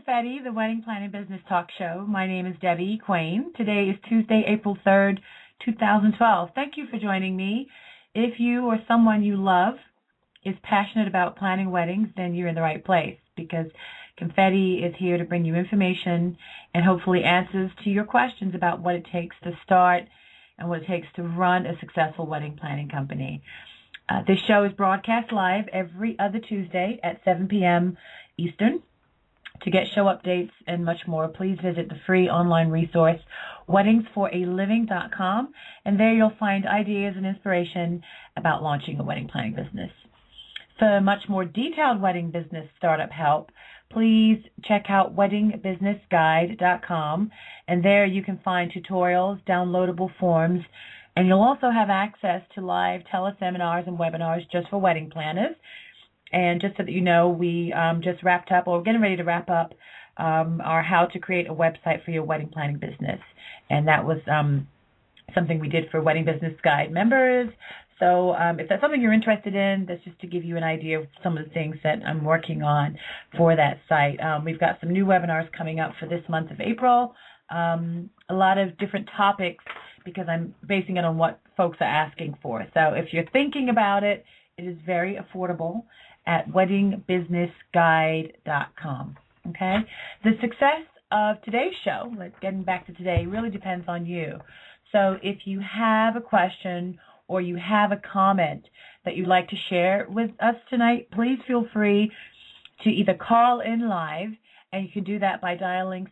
Confetti, the Wedding Planning Business Talk Show. My name is Debbie Quain. Today is Tuesday, April 3rd, 2012. Thank you for joining me. If you or someone you love is passionate about planning weddings, then you're in the right place, because Confetti is here to bring you information and hopefully answers to your questions about what it takes to start and what it takes to run a successful wedding planning company. This show is broadcast live every other Tuesday at 7 p.m. Eastern. To get show updates and much more, please visit the free online resource, weddingsforaliving.com, and there you'll find ideas and inspiration about launching a wedding planning business. For much more detailed wedding business startup help, please check out weddingbusinessguide.com, and there you can find tutorials, downloadable forms, and you'll also have access to live teleseminars and webinars just for wedding planners. And just so that you know, we just wrapped up, or we're getting ready to wrap up, our How to Create a Website for Your Wedding Planning Business. And that was something we did for Wedding Business Guide members. So if that's something you're interested in, that's just to give you an idea of some of the things that I'm working on for that site. We've got some new webinars coming up for this month of April, a lot of different topics, because I'm basing it on what folks are asking for. So if you're thinking about it, it is very affordable at weddingbusinessguide.com. Okay? The success of today's show, getting back to today, really depends on you. So if you have a question or you have a comment that you'd like to share with us tonight, please feel free to either call in live, and you can do that by dialing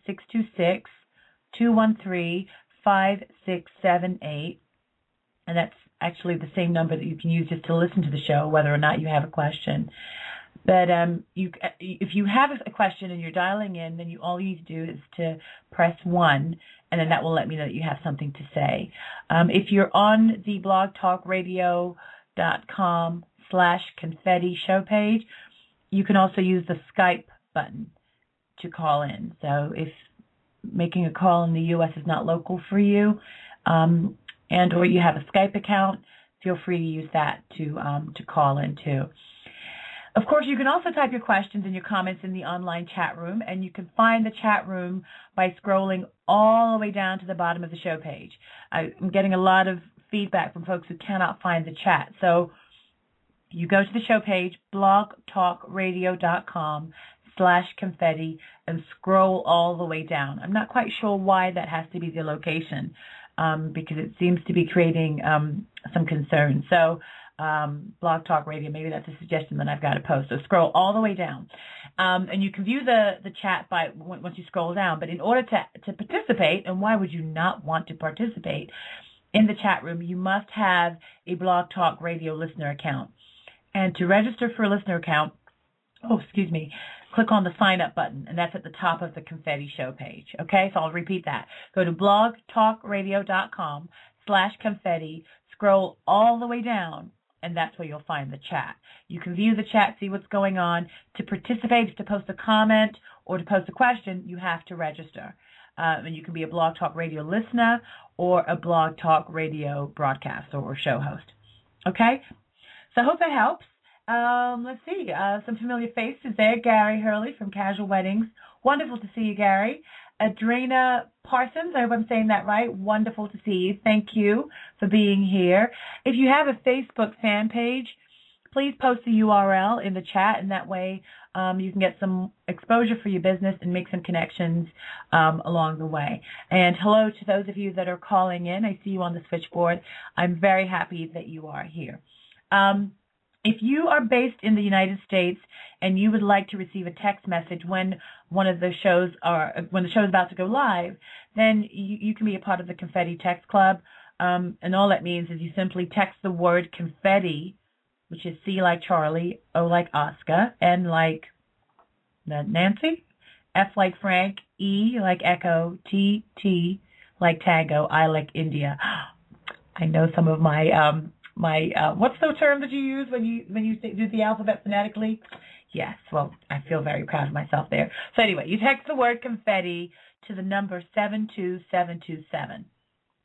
626-213-5678, and that's actually the same number that you can use just to listen to the show, whether or not you have a question. But if you have a question and you're dialing in, then all you need to do is to press 1, and then that will let me know that you have something to say. If you're on the blogtalkradio.com/confetti show page, you can also use the Skype button to call in. So if making a call in the U.S. is not local for you, and or you have a Skype account, feel free to use that to call in too. Of course, you can also type your questions and your comments in the online chat room, and you can find the chat room by scrolling all the way down to the bottom of the show page. I'm getting a lot of feedback from folks who cannot find the chat. So you go to the show page, blogtalkradio.com/confetti, and scroll all the way down. I'm not quite sure why that has to be the location, because it seems to be creating some concern. So Blog Talk Radio, maybe that's a suggestion that I've got to post. So scroll all the way down. And you can view the chat once you scroll down. But in order to participate, and why would you not want to participate in the chat room, you must have a Blog Talk Radio listener account. And to register for a listener account, click on the sign up button, and that's at the top of the Confetti show page. Okay, so I'll repeat that. Go to blogtalkradio.com/confetti, scroll all the way down, and that's where you'll find the chat. You can view the chat, see what's going on. To participate, to post a comment or to post a question, you have to register. And you can be a Blog Talk Radio listener or a Blog Talk Radio broadcaster or show host. Okay? So I hope that helps. Let's see. Some familiar faces there. Gary Hurley from Casual Weddings. Wonderful to see you, Gary. Adrena Parsons, I hope I'm saying that right. Wonderful to see you. Thank you for being here. If you have a Facebook fan page, please post the URL in the chat, and that way you can get some exposure for your business and make some connections along the way. And hello to those of you that are calling in. I see you on the switchboard. I'm very happy that you are here. If you are based in the United States and you would like to receive a text message when when the show is about to go live, then you can be a part of the Confetti Text Club. And all that means is you simply text the word confetti, which is C like Charlie, O like Oscar, N like Nancy, F like Frank, E like Echo, T like Tango, I like India. I know some of my what's the term that you use when you do the alphabet phonetically? Yes, well, I feel very proud of myself there. So anyway, you text the word confetti to the number 72727.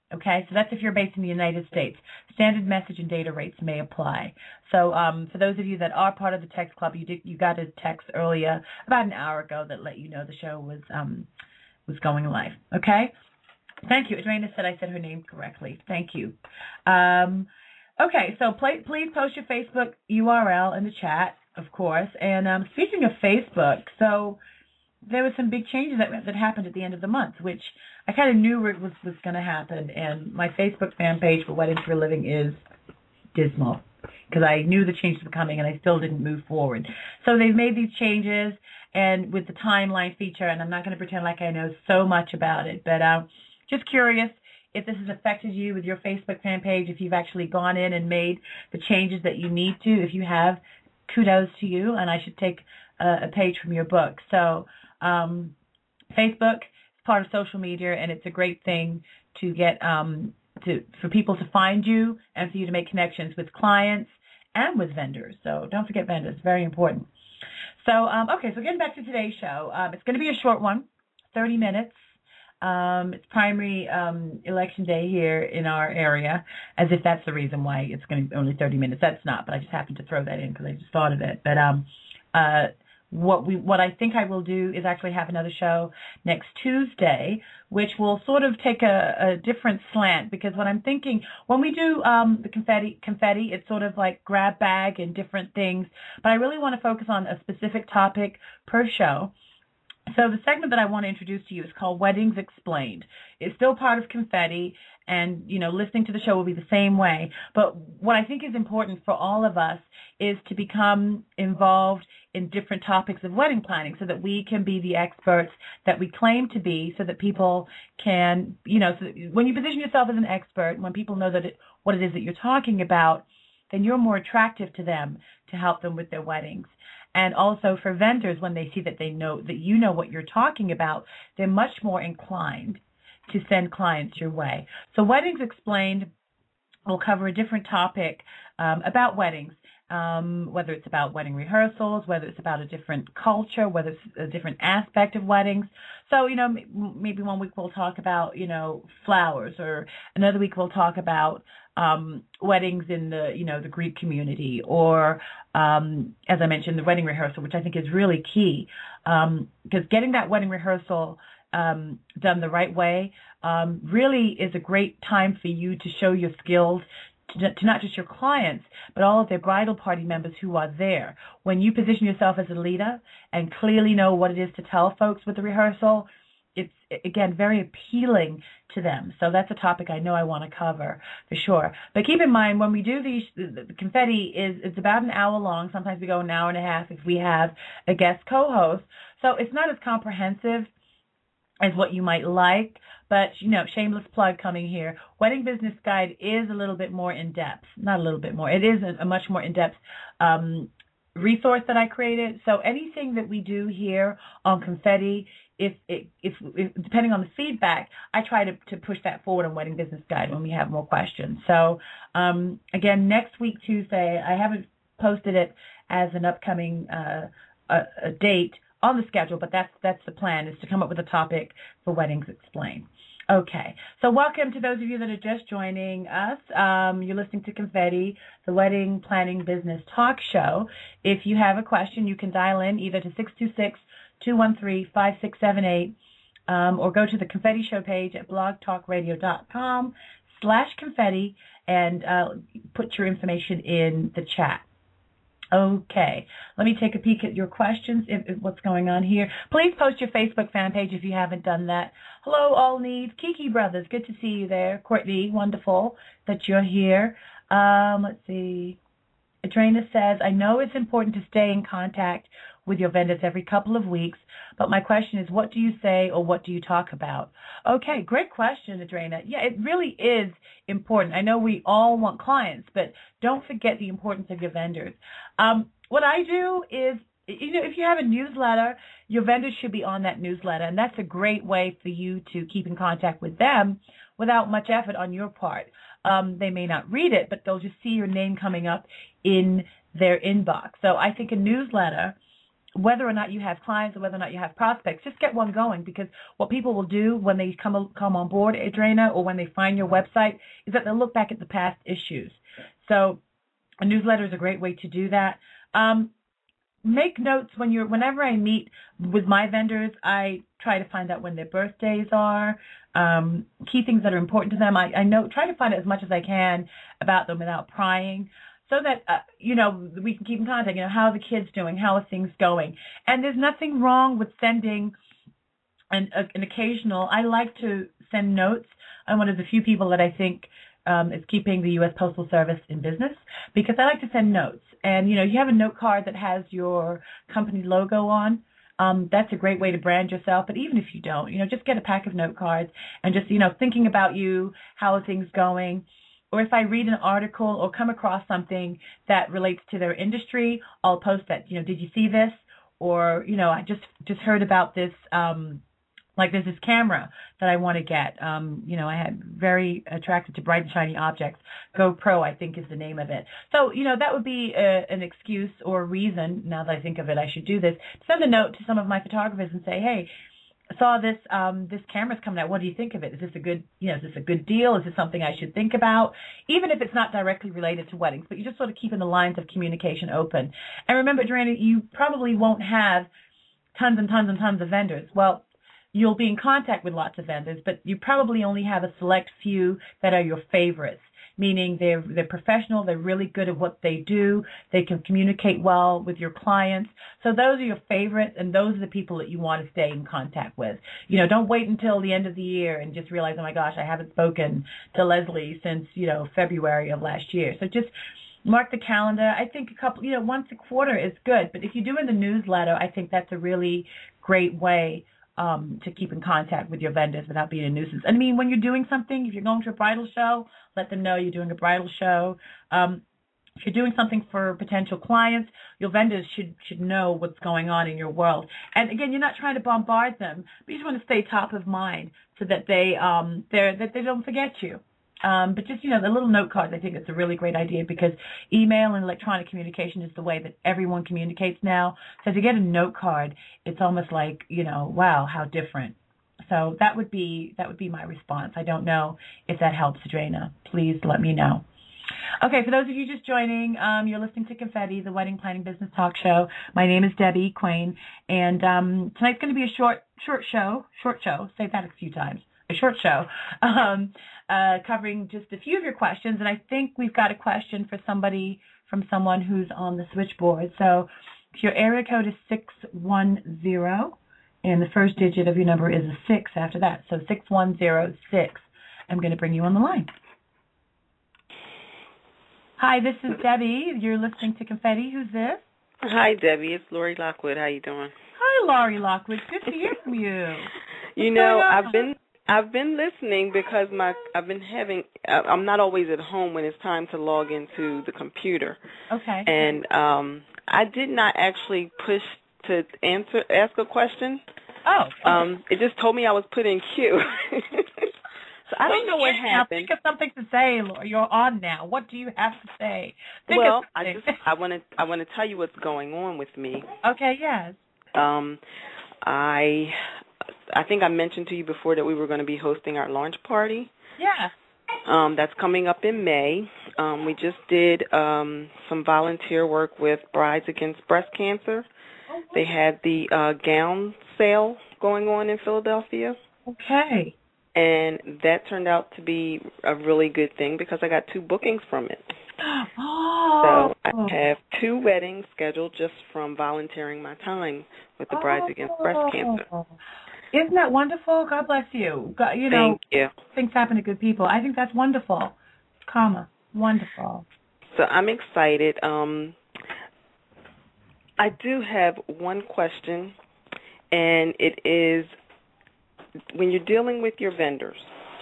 Okay, so that's if you're based in the United States. Standard message and data rates may apply. So for those of you that are part of the text club, you got a text earlier, about an hour ago, that let you know the show was going live. Okay, thank you. Adriana said I said her name correctly. Thank you. Okay, so please post your Facebook URL in the chat, of course. And speaking of Facebook, so there were some big changes that happened at the end of the month, which I kind of knew was going to happen. And my Facebook fan page for Weddings for a Living is dismal because I knew the changes were coming and I still didn't move forward. So they've made these changes, and with the timeline feature, and I'm not going to pretend like I know so much about it, but just curious if this has affected you with your Facebook fan page, if you've actually gone in and made the changes that you need to. If you have, kudos to you, and I should take a page from your book. So Facebook is part of social media, and it's a great thing to get for people to find you and for you to make connections with clients and with vendors. So don't forget vendors, very important. So okay, so getting back to today's show, it's going to be a short one, 30 minutes. It's primary election day here in our area, as if that's the reason why it's going to be only 30 minutes. That's not, but I just happened to throw that in because I just thought of it. But what I think I will do is actually have another show next Tuesday, which will sort of take a different slant, because what I'm thinking, when we do the confetti, it's sort of like grab bag and different things, but I really want to focus on a specific topic per show. So the segment that I want to introduce to you is called Weddings Explained. It's still part of Confetti, and, listening to the show will be the same way. But what I think is important for all of us is to become involved in different topics of wedding planning so that we can be the experts that we claim to be, so that people can, so when you position yourself as an expert, when people know what it is that you're talking about, then you're more attractive to them to help them with their weddings. And also for vendors, when they see that they know that you know what you're talking about, they're much more inclined to send clients your way. So Weddings Explained will cover a different topic about weddings, whether it's about wedding rehearsals, whether it's about a different culture, whether it's a different aspect of weddings. So, maybe one week we'll talk about, flowers, or another week we'll talk about weddings in the Greek community, or as I mentioned, the wedding rehearsal, which I think is really key, because getting that wedding rehearsal done the right way really is a great time for you to show your skills to not just your clients, but all of their bridal party members who are there. When you position yourself as a leader and clearly know what it is to tell folks with the rehearsal, it's, again, very appealing to them. So that's a topic I know I want to cover for sure. But keep in mind, when we do these, the confetti it's about an hour long. Sometimes we go an hour and a half if we have a guest co-host. So it's not as comprehensive as what you might like. But, shameless plug coming here. Wedding Business Guide is a little bit more in-depth. Not a little bit more. It is a much more in-depth resource that I created. So anything that we do here on Confetti, if depending on the feedback, I try to push that forward on Wedding Business Guide when we have more questions. So, again, next week, Tuesday, I haven't posted it as an upcoming a date on the schedule, but that's the plan, is to come up with a topic for Weddings Explained. Okay, so welcome to those of you that are just joining us. You're listening to Confetti, the Wedding Planning Business Talk Show. If you have a question, you can dial in either to 626-213-5678 or go to the Confetti Show page at blogtalkradio.com/confetti and put your information in the chat. Okay, let me take a peek at your questions, what's going on here. Please post your Facebook fan page if you haven't done that. Hello, All Needs. Kiki Brothers, good to see you there. Courtney, wonderful that you're here. Let's see. Adrena says, I know it's important to stay in contact with your vendors every couple of weeks, but my question is, what do you say or what do you talk about? Okay, great question, Adrena. Yeah, it really is important. I know we all want clients, but don't forget the importance of your vendors. What I do is, if you have a newsletter, your vendors should be on that newsletter, and that's a great way for you to keep in contact with them without much effort on your part. They may not read it, but they'll just see your name coming up in their inbox. So I think a newsletter whether or not you have clients or whether or not you have prospects, just get one going, because what people will do when they come on board Adrena, or when they find your website, is that they'll look back at the past issues. So a newsletter is a great way to do that. Make notes whenever I meet with my vendors, I try to find out when their birthdays are, key things that are important to them. I try to find out as much as I can about them without prying, so that, we can keep in contact. How are the kids doing? How are things going? And there's nothing wrong with sending an occasional. I like to send notes. I'm one of the few people that I think is keeping the U.S. Postal Service in business, because I like to send notes. And, you have a note card that has your company logo on. That's a great way to brand yourself. But even if you don't, just get a pack of note cards and just, thinking about you, how are things going. Or if I read an article or come across something that relates to their industry, I'll post that, did you see this? Or, I just heard about this, like there's this camera that I want to get. I had very attracted to bright and shiny objects. GoPro, I think, is the name of it. So, that would be an excuse or a reason, now that I think of it, I should do this. Send a note to some of my photographers and say, hey, I saw this camera's coming out. What do you think of it? Is this a good deal? Is this something I should think about? Even if it's not directly related to weddings, but you just sort of keeping the lines of communication open. And remember, Adrena, you probably won't have tons and tons and tons of vendors. Well, you'll be in contact with lots of vendors, but you probably only have a select few that are your favorites, meaning they're professional, they're really good at what they do, they can communicate well with your clients. So those are your favorites, and those are the people that you want to stay in contact with. Don't wait until the end of the year and just realize, oh my gosh, I haven't spoken to Leslie since, February of last year. So just mark the calendar. I think a couple, once a quarter is good, but if you're doing the newsletter, I think that's a really great way to keep in contact with your vendors without being a nuisance. I mean, when you're doing something, if you're going to a bridal show, let them know you're doing a bridal show. If you're doing something for potential clients, your vendors should know what's going on in your world. And again, you're not trying to bombard them, but you just want to stay top of mind so that they don't forget you. But just, the little note cards, I think it's a really great idea, because email and electronic communication is the way that everyone communicates now. So to get a note card, it's almost like, wow, how different. So that would be my response. I don't know if that helps, Adrena. Please let me know. Okay, for those of you just joining, you're listening to Confetti, the Wedding Planning Business Talk Show. My name is Debbie Quain, and tonight's going to be a short show. Say that a few times. A short show, covering just a few of your questions. And I think we've got a question for someone who's on the switchboard. So your area code is 610, and the first digit of your number is a 6 after that. So 6106. I'm going to bring you on the line. Hi, this is Debbie. You're listening to Confetti. Who's this? Hi, Debbie. It's Lori Lockwood. How you doing? Hi, Lori Lockwood. Good to hear from you. I've been listening because I'm not always at home when it's time to log into the computer. Okay. And I did not actually push to ask a question. Oh. Okay. It just told me I was put in queue. So I don't know what happened. Think of something to say, Lori. You're on now. What do you have to say? I want to tell you what's going on with me. Okay. Yes. I think I mentioned to you before that we were going to be hosting our launch party. Yeah. That's coming up in May. We just did some volunteer work with Brides Against Breast Cancer. Oh, they had the gown sale going on in Philadelphia. Okay. And that turned out to be a really good thing because I got 2 bookings from it. Oh. So I have 2 weddings scheduled just from volunteering my time with the Brides Against Breast Cancer. Isn't that wonderful? God bless you. Thank you. Things happen to good people. I think that's wonderful. Wonderful. So I'm excited. I do have one question, and it is, when you're dealing with your vendors,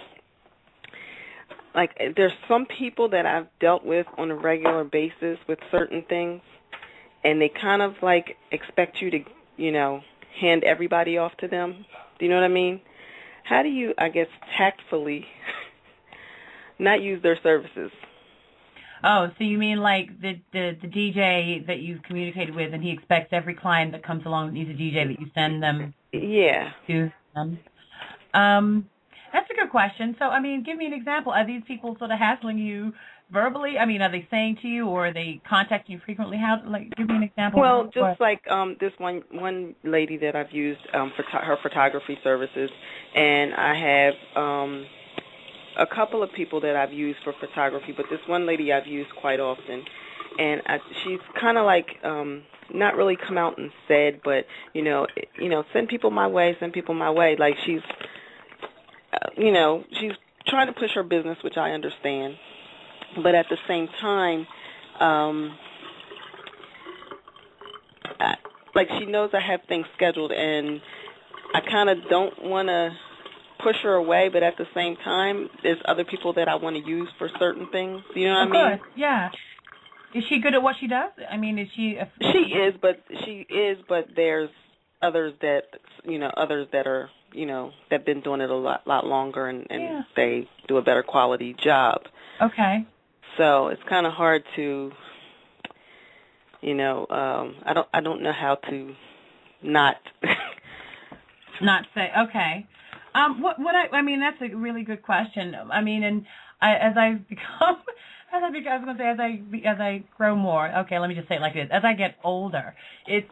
like there's some people that I've dealt with on a regular basis with certain things, and they kind of like expect you to, hand everybody off to them. Do you know what I mean? How do you, I guess, tactfully not use their services? Oh, so you mean like the DJ that you've communicated with, and he expects every client that comes along that needs a DJ that you send them Yeah. to them? That's a good question. So, I mean, give me an example. Are these people sort of hassling you verbally? I mean, are they saying to you, or are they contacting you frequently? How? Like, give me an example. Well, just like this one lady that I've used for her photography services, and I have a couple of people that I've used for photography, but this one lady I've used quite often, and she's kind of like not really come out and said, but send people my way, Like she's she's trying to push her business, which I understand, but at the same time, like she knows I have things scheduled, and I kind of don't want to push her away, but at the same time, there's other people that I want to use for certain things. You know what I mean? Of course, yeah. Is she good at what she does? I mean, is she? She is, but there's others that are that've been doing it a lot longer, and yeah. They do a better quality job. Okay. So it's kind of hard to, I don't know how to not not say okay. I mean, that's a really good question. I mean, and as I grow more. Okay, let me just say it like this. As I get older, it's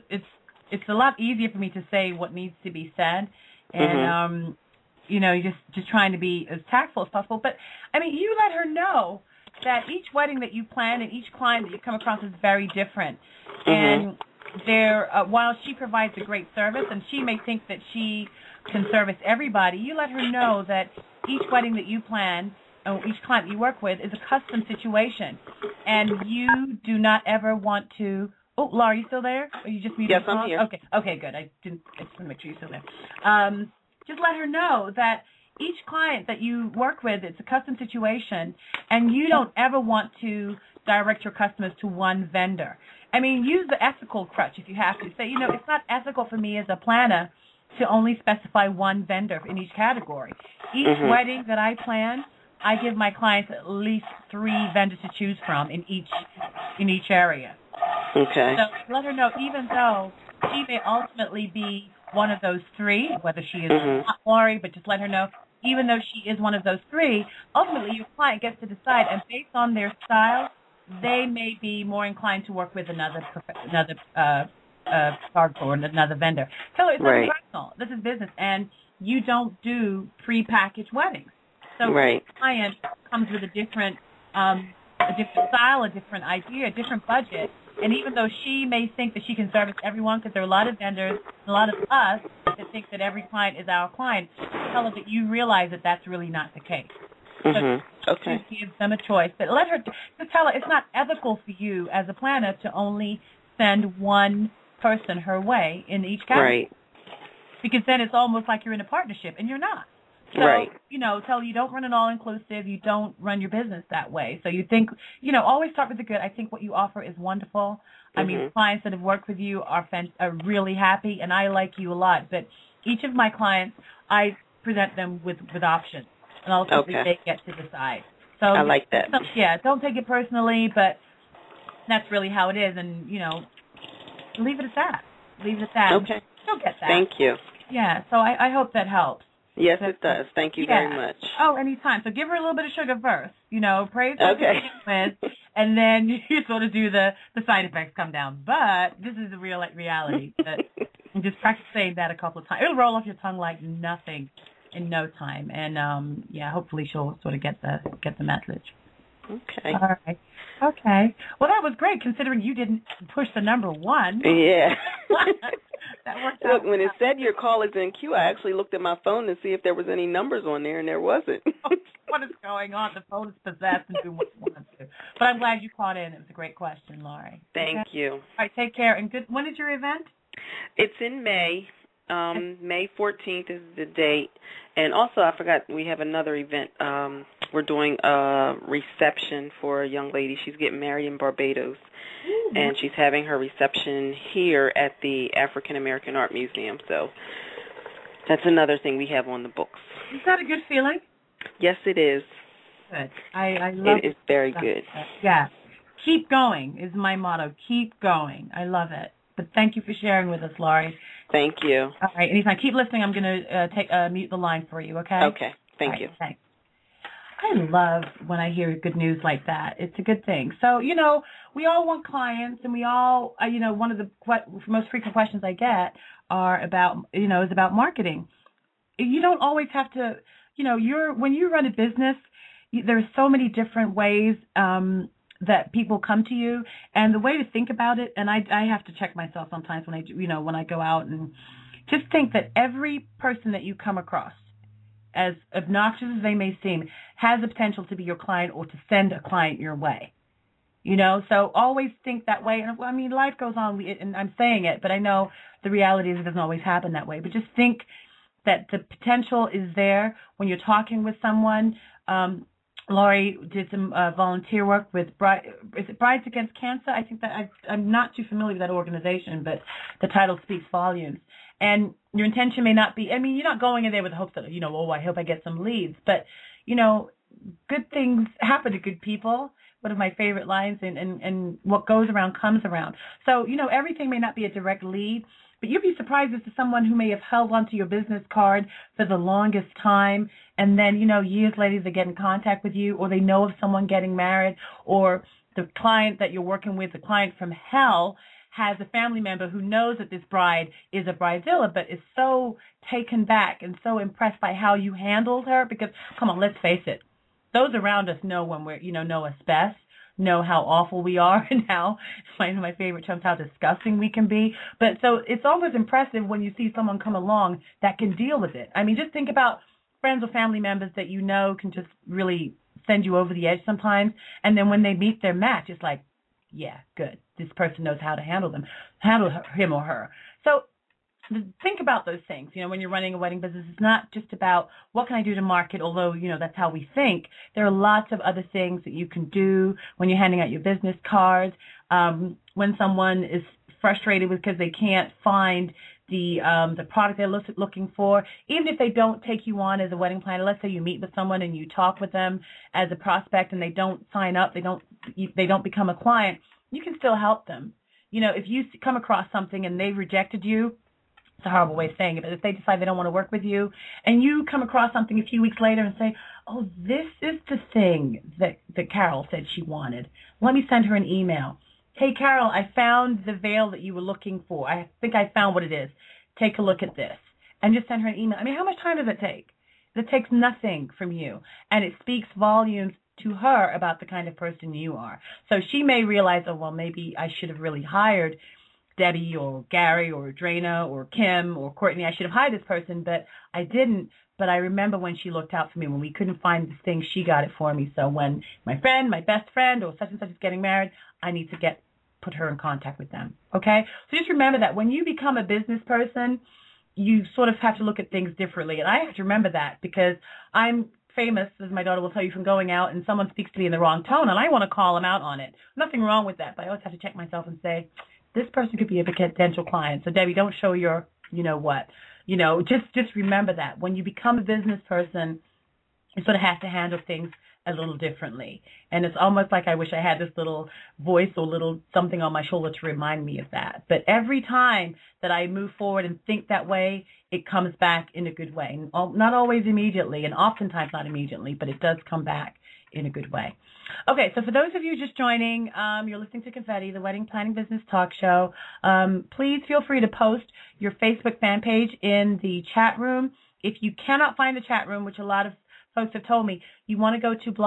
a lot easier for me to say what needs to be said, and just trying to be as tactful as possible. But I mean, you let her know that each wedding that you plan and each client that you come across is very different, and while she provides a great service, and she may think that she can service everybody, you let her know that each wedding that you plan, or each client you work with, is a custom situation, and you do not ever want to. Oh, Laura, are you still there? Or you just muted? Yes, I'm here. Okay, good. I just want to make sure you're still there. Just let her know that each client that you work with, it's a custom situation, and you don't ever want to direct your customers to one vendor. I mean, use the ethical crutch if you have to. Say, it's not ethical for me as a planner to only specify one vendor in each category. Each wedding that I plan, I give my clients at least 3 vendors to choose from in each area. Okay. So let her know, even though she may ultimately be one of those 3, whether she is not Lori, but just let her know, even though she is one of those 3, ultimately your client gets to decide, and based on their style, they may be more inclined to work with another photographer or another vendor. So it's not personal. This is business, and you don't do pre-packaged weddings. So each client comes with a different style, a different idea, a different budget. And even though she may think that she can service everyone, because there are a lot of vendors, a lot of us that think that every client is our client, tell her that you realize that that's really not the case. So give them a choice. But let her, just tell her it's not ethical for you as a planner to only send one person her way in each category. Right. Because then it's almost like you're in a partnership, and you're not. So, tell her you don't run an all-inclusive, you don't run your business that way. So you think, always start with the good. I think what you offer is wonderful. I mean, clients that have worked with you are really happy, and I like you a lot. But each of my clients, I present them with options, and ultimately they get to decide. So I like that. So, don't take it personally, but that's really how it is. And, leave it at that. Okay. You'll get that. Thank you. Yeah, so I hope that helps. Yes, it does. Thank you very much. Oh, anytime. So give her a little bit of sugar first. Praise her to begin with, and then you sort of do the side effects come down. But this is the real reality. And just practice saying that a couple of times. It'll roll off your tongue like nothing in no time. And hopefully she'll sort of get the message. Okay. All right. Okay. Well, that was great, considering you didn't push the number 1. Yeah. That worked out. Look, when it said your call is in queue, I actually looked at my phone to see if there was any numbers on there, and there wasn't. What is going on? The phone is possessed and doing what it wants to. But I'm glad you caught in. It was a great question, Laurie. Thank you. All right. Take care. And good. When is your event? It's in May. May 14th is the date. And also, I forgot, we have another event. We're doing a reception for a young lady. She's getting married in Barbados. And she's having her reception here at the African American Art Museum. So that's another thing we have on the books. Is that a good feeling? Yes, it is. Good. I love it. Is very good. Yeah. Keep going is my motto. Keep going. I love it. But thank you for sharing with us, Laurie. Thank you. All right. Anytime. Keep listening. I'm going to mute the line for you, okay? Okay. Thank you. Thanks. I love when I hear good news like that. It's a good thing. So, we all want clients, and we all, one of the most frequent questions I get are about, is about marketing. You don't always have to, when you run a business, there's so many different ways that people come to you, and the way to think about it, and I have to check myself sometimes when I do, when I go out, and just think that every person that you come across, as obnoxious as they may seem, has the potential to be your client or to send a client your way. So always think that way. And I mean, life goes on, and I'm saying it, but I know the reality is it doesn't always happen that way. But just think that the potential is there when you're talking with someone. Laurie did some volunteer work with Brides Against Cancer? I think that I'm not too familiar with that organization, but the title speaks volumes. And your intention may not be, you're not going in there with the hopes that, I hope I get some leads. But, good things happen to good people. One of my favorite lines, and what goes around comes around. So, everything may not be a direct lead, but you'd be surprised as to someone who may have held onto your business card for the longest time, and then, years later they get in contact with you, or they know of someone getting married, or the client that you're working with, the client from hell, has a family member who knows that this bride is a bridezilla, but is so taken back and so impressed by how you handled her. Because, come on, let's face it, those around us know when we're, know us best, know how awful we are, and how, one of my favorite terms, how disgusting we can be. But so it's always impressive when you see someone come along that can deal with it. Just think about friends or family members that can just really send you over the edge sometimes, and then when they meet their match, it's like, yeah, good. This person knows how to handle him or her. So think about those things. When you're running a wedding business, it's not just about what can I do to market, although, that's how we think. There are lots of other things that you can do when you're handing out your business cards, when someone is frustrated because they can't find the product they're looking for, even if they don't take you on as a wedding planner. Let's say you meet with someone and you talk with them as a prospect and they don't sign up, they don't become a client, you can still help them. If you come across something and they rejected you, it's a horrible way of saying it, but if they decide they don't want to work with you, and you come across something a few weeks later and say, oh, this is the thing that Carol said she wanted, let me send her an email. Hey, Carol, I found the veil that you were looking for. I think I found what it is. Take a look at this. And just send her an email. How much time does it take? It takes nothing from you. And it speaks volumes to her about the kind of person you are. So she may realize, oh, well, maybe I should have really hired Debbie or Gary or Drana or Kim or Courtney. I should have hired this person, but I didn't. But I remember when she looked out for me. When we couldn't find this thing, she got it for me. So when my best friend, or such and such is getting married, I need to put her in contact with them. Okay? So just remember that when you become a business person, you sort of have to look at things differently. And I have to remember that because I'm famous, as my daughter will tell you, from going out and someone speaks to me in the wrong tone, and I want to call them out on it. Nothing wrong with that, but I always have to check myself and say, this person could be a potential client. So, Debbie, don't show your, what. Just remember that. When you become a business person, you sort of have to handle things a little differently. And it's almost like I wish I had this little voice or little something on my shoulder to remind me of that. But every time that I move forward and think that way, it comes back in a good way. Not always immediately, and oftentimes not immediately, but it does come back in a good way. Okay, so for those of you just joining, you're listening to Confetti, the Wedding Planning Business Talk Show. Please feel free to post your Facebook fan page in the chat room. If you cannot find the chat room, which a lot of folks have told me, you want to go to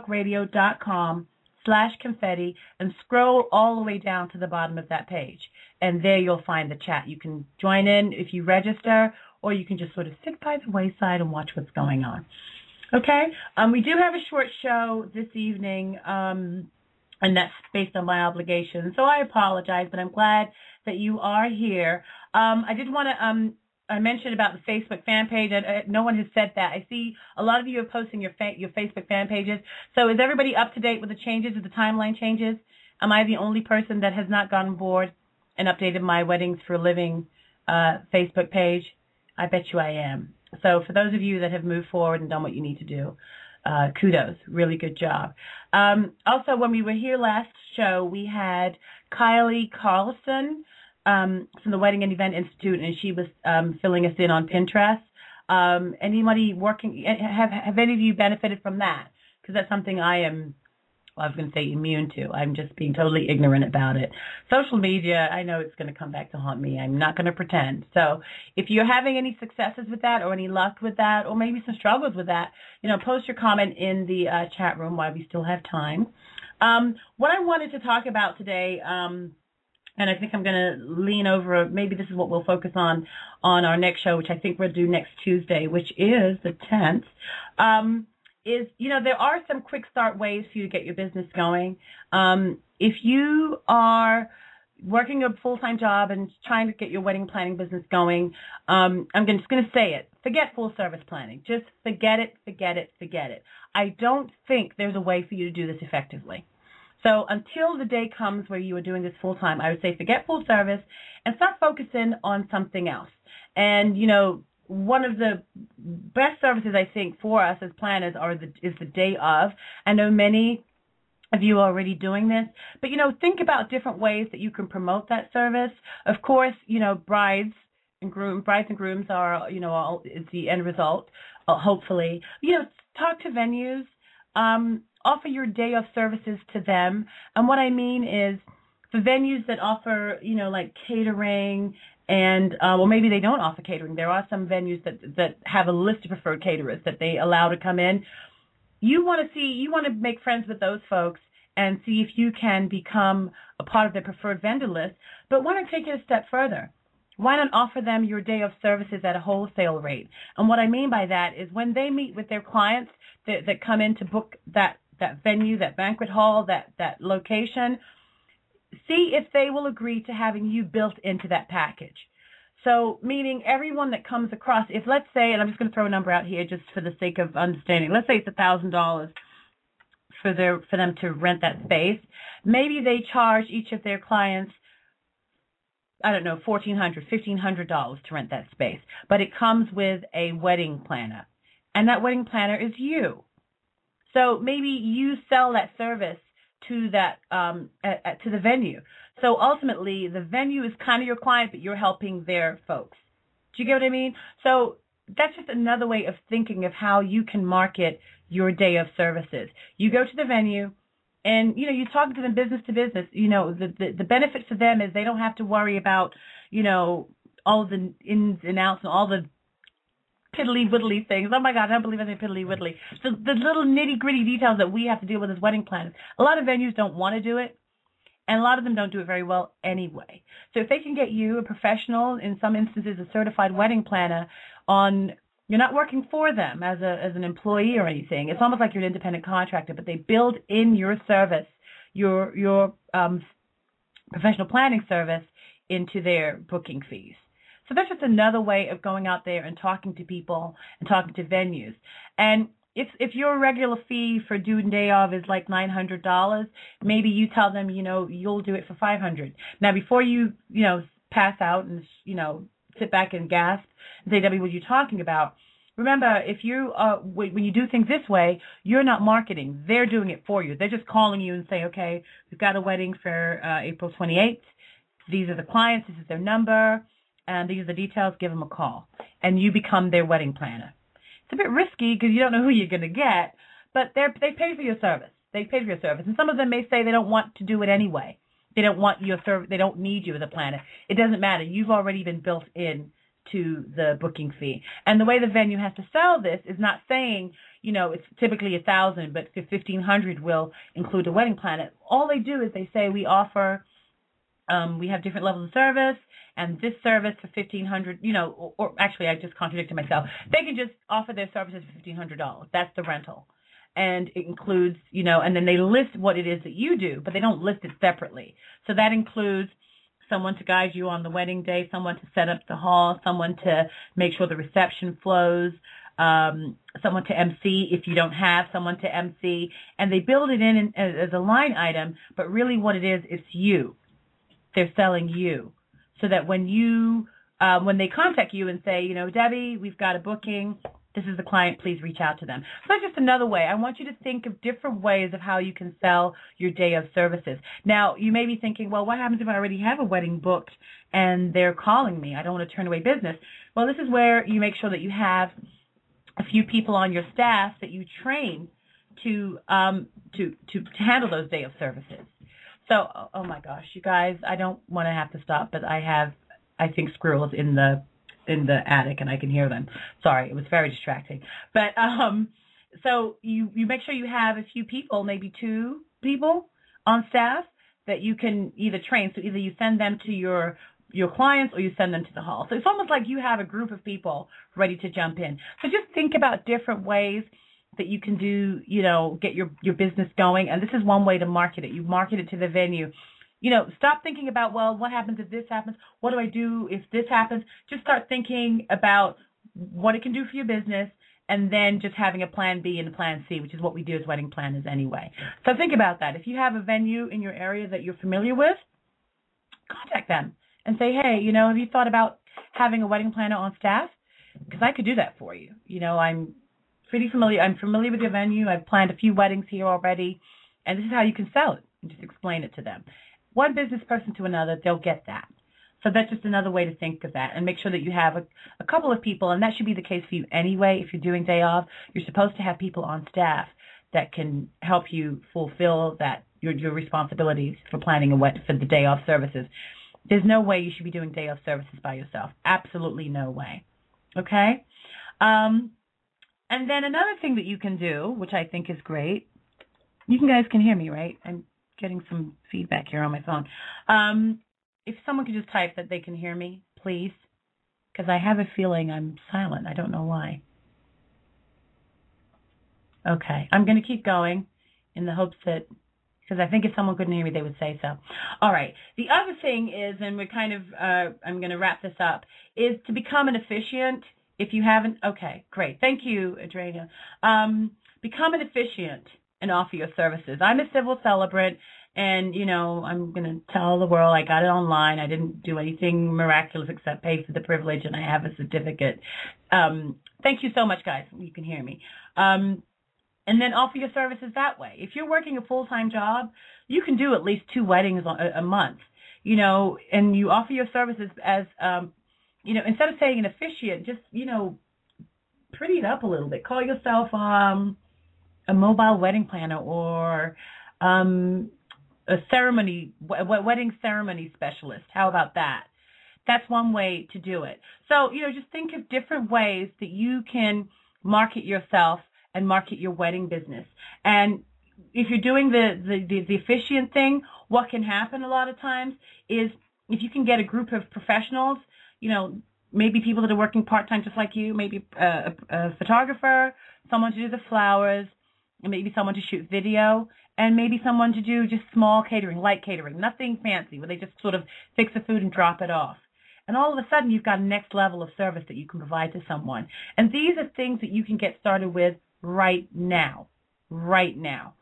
blogtalkradio.com/confetti and scroll all the way down to the bottom of that page. And there you'll find the chat. You can join in if you register, or you can just sort of sit by the wayside and watch what's going on. Okay? We do have a short show this evening, and that's based on my obligation. So I apologize, but I'm glad that you are here. I did want to I mentioned about the Facebook fan page. No one has said that. I see a lot of you are posting your Facebook fan pages. So is everybody up to date with the changes, with the timeline changes? Am I the only person that has not gone on board and updated my Weddings for a Living Facebook page? I bet you I am. So for those of you that have moved forward and done what you need to do, kudos. Really good job. Also, when we were here last show, we had Kylie Carlson from the Wedding and Event Institute, and she was filling us in on Pinterest. Anybody working, have any of you benefited from that? Because that's something I was going to say immune to. I'm just being totally ignorant about it. Social media, I know it's going to come back to haunt me. I'm not going to pretend. So if you're having any successes with that or any luck with that or maybe some struggles with that, post your comment in the chat room while we still have time. What I wanted to talk about today, and I think I'm going to lean over, maybe this is what we'll focus on our next show, which I think we'll do next Tuesday, which is the 10th, is, there are some quick start ways for you to get your business going. If you are working a full-time job and trying to get your wedding planning business going, I'm just going to say it. Forget full service planning. Just forget it, forget it, forget it. I don't think there's a way for you to do this effectively. So until the day comes where you are doing this full-time, I would say forget full service and start focusing on something else. And, one of the best services, I think, for us as planners is the day of. I know many of you are already doing this, but, think about different ways that you can promote that service. Of course, brides and grooms are, is the end result, hopefully. Talk to venues, offer your day of services to them. And what I mean is for venues that offer, like catering and, well, maybe they don't offer catering. There are some venues that have a list of preferred caterers that they allow to come in. You want to make friends with those folks and see if you can become a part of their preferred vendor list. But why not take it a step further? Why not offer them your day of services at a wholesale rate? And what I mean by that is when they meet with their clients that come in to book that venue, that banquet hall, that location, see if they will agree to having you built into that package. So meaning everyone that comes across, if let's say, and I'm just going to throw a number out here just for the sake of understanding, let's say it's $1,000 for them to rent that space. Maybe they charge each of their clients, I don't know, $1,400, $1,500 to rent that space. But it comes with a wedding planner. And that wedding planner is you. So maybe you sell that service to that to the venue. So ultimately, the venue is kind of your client, but you're helping their folks. Do you get what I mean? So that's just another way of thinking of how you can market your day of services. You go to the venue, and you talk to them business to business. The benefit for them is they don't have to worry about all the ins and outs and all the piddly-widdly things. Oh, my God, I don't believe I say piddly-widdly. The little nitty-gritty details that we have to deal with as wedding planners. A lot of venues don't want to do it, and a lot of them don't do it very well anyway. So if they can get you a professional, in some instances a certified wedding planner, you're not working for them as an employee or anything. It's almost like you're an independent contractor, but they build in your service, your professional planning service into their booking fees. So that's just another way of going out there and talking to people and talking to venues. And if your regular fee for due and day of is like $900, maybe you tell them, you'll do it for $500. Now, before you, pass out and, sit back and gasp and say, Debbie, what are you talking about? Remember, if you when you do things this way, you're not marketing. They're doing it for you. They're just calling you and say, okay, we've got a wedding for April 28th. These are the clients. This is their number. And these are the details, give them a call. And you become their wedding planner. It's a bit risky because you don't know who you're going to get, but they pay for your service. They pay for your service. And some of them may say they don't want to do it anyway. They don't want your service. They don't need you as a planner. It doesn't matter. You've already been built in to the booking fee. And the way the venue has to sell this is not saying, it's typically $1,000, but $1,500 will include a wedding planner. All they do is they say we offer, we have different levels of service, and this service for $1,500, or actually I just contradicted myself. They can just offer their services for $1,500. That's the rental. And it includes, and then they list what it is that you do, but they don't list it separately. So that includes someone to guide you on the wedding day, someone to set up the hall, someone to make sure the reception flows, someone to MC if you don't have someone to MC. And they build it in as a line item, but really what it is, it's you. They're selling you. So that when they contact you and say, Debbie, we've got a booking, This is the client. Please reach out to them. So that's just another way. I want you to think of different ways of how you can sell your day of services. Now, you may be thinking, well, what happens if I already have a wedding booked and they're calling me? I don't want to turn away business. Well, this is where you make sure that you have a few people on your staff that you train to handle those day of services. So, oh my gosh, you guys, I don't want to have to stop, but I think squirrels in the attic and I can hear them. Sorry, it was very distracting. But so you make sure you have a few people, maybe 2 people on staff that you can either train. So either you send them to your clients or you send them to the hall. So it's almost like you have a group of people ready to jump in. So just think about different ways that you can do, get your business going. And this is one way to market it. You market it to the venue. Stop thinking about, well, what happens if this happens? What do I do if this happens? Just start thinking about what it can do for your business and then just having a plan B and a plan C, which is what we do as wedding planners anyway. So think about that. If you have a venue in your area that you're familiar with, contact them and say, hey, have you thought about having a wedding planner on staff? Because I could do that for you. I'm pretty familiar. I'm familiar with your venue. I've planned a few weddings here already, and this is how you can sell it. And just explain it to them. One business person to another, they'll get that. So that's just another way to think of that, and make sure that you have a couple of people, and that should be the case for you anyway. If you're doing day off, you're supposed to have people on staff that can help you fulfill that your responsibilities for planning for the day off services. There's no way you should be doing day off services by yourself. Absolutely no way. Okay? And then another thing that you can do, which I think is great, you guys can hear me, right? I'm getting some feedback here on my phone. If someone could just type that they can hear me, please, because I have a feeling I'm silent. I don't know why. Okay, I'm going to keep going in the hopes that, because I think if someone couldn't hear me, they would say so. All right. The other thing is, and we're kind of, I'm going to wrap this up, is to become an officiant. If you haven't, okay, great. Thank you, Adriana. Become an officiant and offer your services. I'm a civil celebrant, and, I'm going to tell the world I got it online. I didn't do anything miraculous except pay for the privilege, and I have a certificate. Thank you so much, guys. You can hear me. And then offer your services that way. If you're working a full-time job, you can do at least 2 weddings a month, and you offer your services as, instead of saying an officiant, just, pretty it up a little bit. Call yourself a mobile wedding planner or a wedding ceremony specialist. How about that? That's one way to do it. So, just think of different ways that you can market yourself and market your wedding business. And if you're doing the officiant thing, what can happen a lot of times is if you can get a group of professionals, maybe people that are working part-time just like you, maybe a photographer, someone to do the flowers, and maybe someone to shoot video, and maybe someone to do just small catering, light catering, nothing fancy, where they just sort of fix the food and drop it off. And all of a sudden, you've got a next level of service that you can provide to someone. And these are things that you can get started with right now. Right now.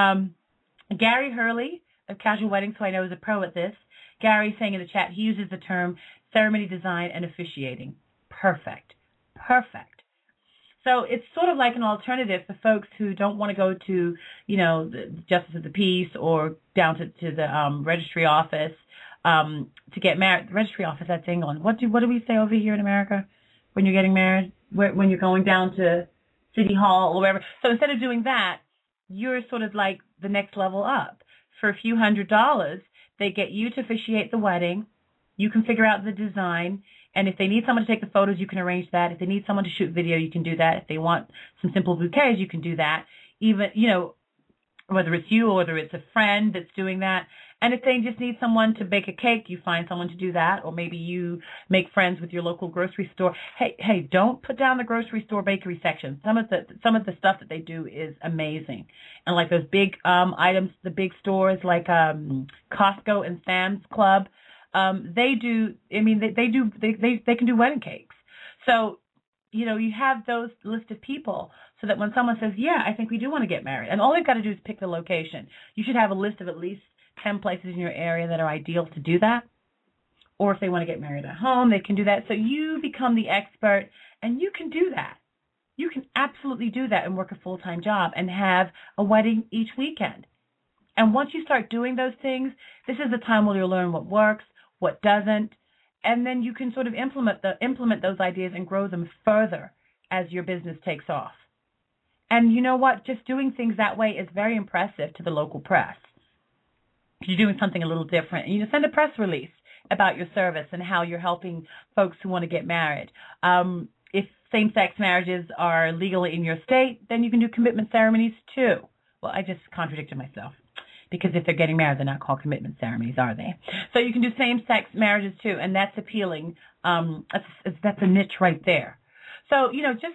Gary Hurley of Casual Weddings, who I know is a pro at this, Gary's saying in the chat, he uses the term ceremony design and officiating. Perfect. Perfect. So it's sort of like an alternative for folks who don't want to go to, the Justice of the Peace or down to the registry office to get married. The registry office, that's England. What do we say over here in America when you're getting married? When you're going down to City Hall or wherever. So instead of doing that, you're sort of like the next level up. For a few $100s, they get you to officiate the wedding. You can figure out the design. And if they need someone to take the photos, you can arrange that. If they need someone to shoot video, you can do that. If they want some simple bouquets, you can do that. Even, whether it's you or whether it's a friend that's doing that. And if they just need someone to bake a cake, you find someone to do that. Or maybe you make friends with your local grocery store. Hey, don't put down the grocery store bakery section. Some of the stuff that they do is amazing. And like those big items, the big stores like Costco and Sam's Club, they can do wedding cakes. So, you have those list of people so that when someone says, yeah, I think we do want to get married, and all they've got to do is pick the location. You should have a list of at least 10 places in your area that are ideal to do that. Or if they want to get married at home, they can do that. So you become the expert, and you can do that. You can absolutely do that and work a full-time job and have a wedding each weekend. And once you start doing those things, this is the time where you'll learn what works, what doesn't, and then you can sort of implement those ideas and grow them further as your business takes off. And you know what? Just doing things that way is very impressive to the local press. If you're doing something a little different, and you send a press release about your service and how you're helping folks who want to get married. If same-sex marriages are legal in your state, then you can do commitment ceremonies too. Well, I just contradicted myself, because if they're getting married, they're not called commitment ceremonies, are they? So you can do same-sex marriages too, and that's appealing. That's a niche right there. So, just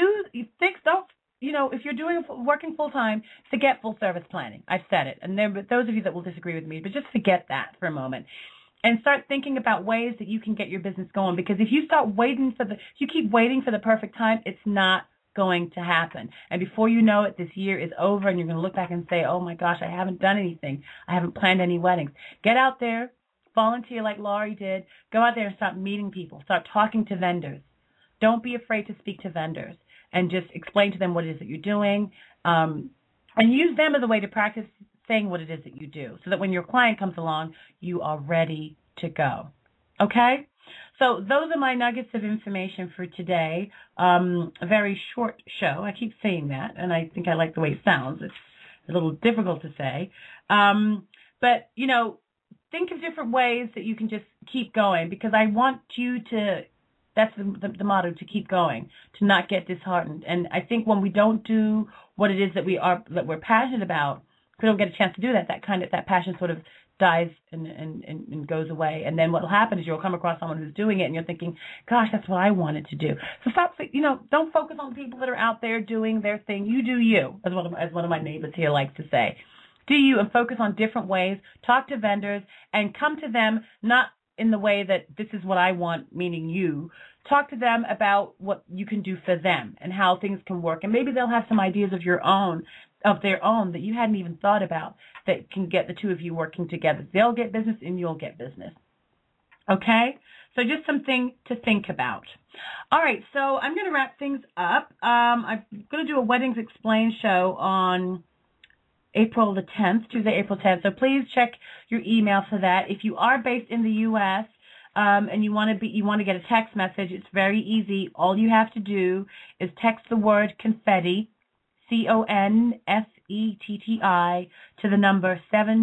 if you're working full-time, forget full-service planning. I've said it. And there are those of you that will disagree with me, but just forget that for a moment. And start thinking about ways that you can get your business going. Because if you you keep waiting for the perfect time, it's not going to happen. And before you know it, this year is over, and you're going to look back and say, oh my gosh, I haven't done anything. I haven't planned any weddings. Get out there, volunteer like Laurie did. Go out there and start meeting people. Start talking to vendors. Don't be afraid to speak to vendors and just explain to them what it is that you're doing, and use them as a way to practice saying what it is that you do, so that when your client comes along, you are ready to go. Okay? So those are my nuggets of information for today. A very short show. I keep saying that, and I think I like the way it sounds. It's a little difficult to say. But, think of different ways that you can just keep going, because I want you to, that's the motto, to keep going, to not get disheartened. And I think when we don't do what it is that we're passionate about, if we don't get a chance to do that, that passion sort of dies and goes away. And then what will happen is you'll come across someone who's doing it, and you're thinking, gosh, that's what I wanted to do. So stop, don't focus on people that are out there doing their thing. You do you, as one of my neighbors here likes to say. Do you, and focus on different ways. Talk to vendors and come to them not in the way that this is what I want, meaning you. Talk to them about what you can do for them and how things can work. And maybe they'll have some ideas of their own that you hadn't even thought about that can get the two of you working together. They'll get business and you'll get business. Okay? So just something to think about. All right, so I'm going to wrap things up. I'm going to do a Weddings Explained show on April the 10th, Tuesday, April 10th. So please check your email for that. If you are based in the U.S., and you want to get a text message, it's very easy. All you have to do is text the word confetti, CONFETTI, to the number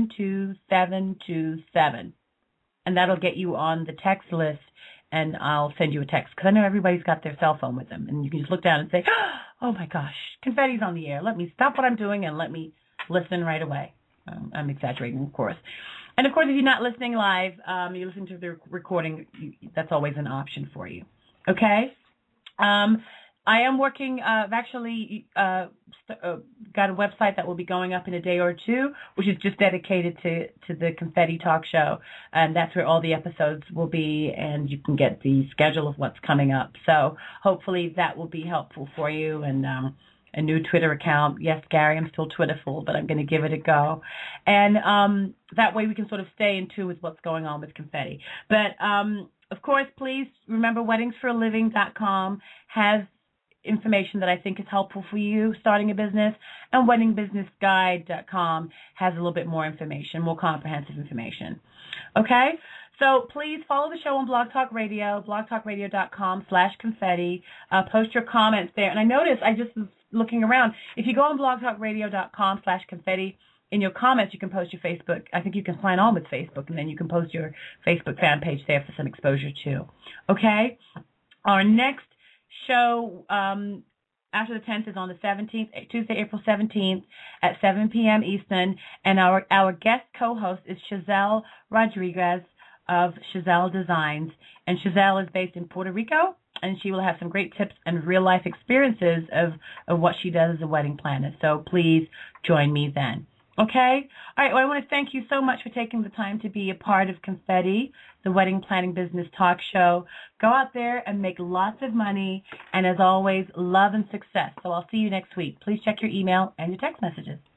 72727, and that'll get you on the text list. And I'll send you a text, because I know everybody's got their cell phone with them, and you can just look down and say, "Oh my gosh, confetti's on the air. Let me stop what I'm doing and let me listen right away." I'm exaggerating, of course. And, of course, if you're not listening live, you're listening to the recording, that's always an option for you. Okay? I am working, I've actually got a website that will be going up in a day or two, which is just dedicated to the Confetti Talk Show. And that's where all the episodes will be, and you can get the schedule of what's coming up. So hopefully that will be helpful for you. And a new Twitter account. Yes, Gary, I'm still Twitterful, but I'm going to give it a go. And that way we can sort of stay in tune with what's going on with Confetti. But, of course, please remember weddingsforaliving.com has information that I think is helpful for you starting a business, and weddingbusinessguide.com has a little bit more information, more comprehensive information. Okay? So please follow the show on Blog Talk Radio, blogtalkradio.com/confetti. Post your comments there. And I noticed, I just was looking around, if you go on blogtalkradio.com/confetti, in your comments you can post your Facebook. I think you can sign on with Facebook, and then you can post your Facebook fan page there for some exposure too. Okay? Our next show after the 10th is on the 17th, Tuesday, April 17th at 7 p.m. Eastern, and our guest co-host is Chazelle Rodriguez of Chazelle Designs, and Chazelle is based in Puerto Rico, and she will have some great tips and real-life experiences of what she does as a wedding planner. So please join me then. Okay? All right, well, I want to thank you so much for taking the time to be a part of Confetti, the Wedding Planning Business Talk Show. Go out there and make lots of money, and as always, love and success. So I'll see you next week. Please check your email and your text messages.